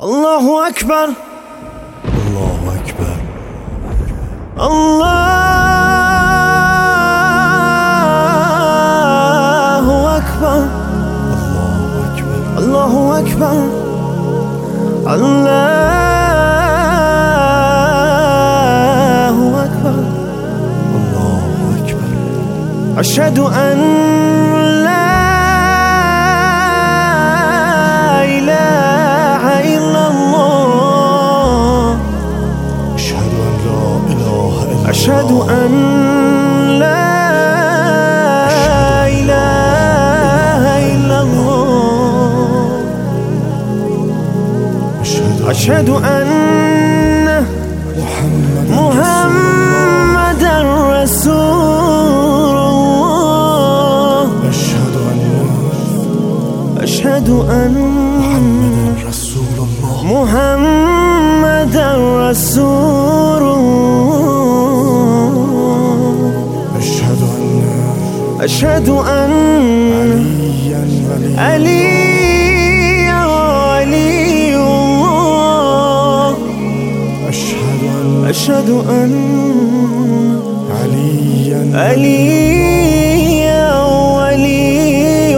الله أكبر الله أكبر الله أكبر الله أكبر الله أكبر الله أكبر أشهد أن لا إله إلا الله أشهد أن لا إله إلا الله أشهد أن محمدا رسول الله أشهد أن محمدا رسول الله أشهد أن علي ولي الله أشهد أن علي ولي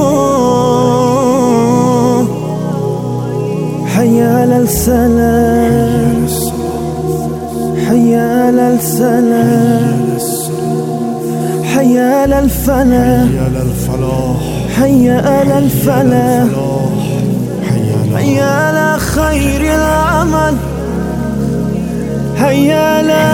الله حي على السلام حي على السلام حي على الفلاح حي على الفلاح حي على خير العمل حي على